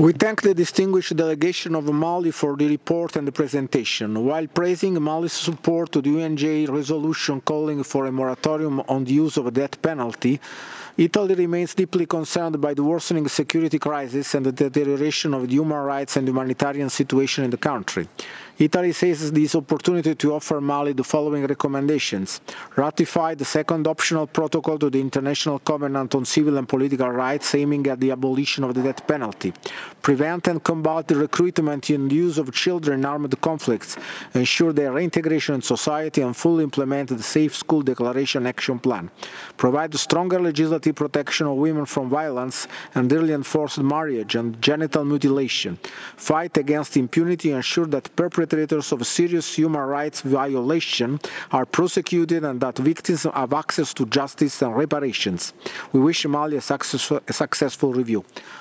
We thank the distinguished delegation of Mali for the report and the presentation. While praising Mali's support to the UNJ resolution calling for a moratorium on the use of the death penalty, Italy remains deeply concerned by the worsening security crisis and the deterioration of the human rights and humanitarian situation in the country. Italy seizes this opportunity to offer Mali the following recommendations: ratify the second optional protocol to the International Covenant on Civil and Political Rights aiming at the abolition of the death penalty, prevent and combat the recruitment and use of children in armed conflicts, ensure their reintegration in society and fully implement the Safe School Declaration Action Plan, provide stronger legislative protection of women from violence and early and forced marriage and genital mutilation, fight against impunity, ensure that perpetrators of serious human rights violation are prosecuted and that victims have access to justice and reparations. We wish Mali a successful review.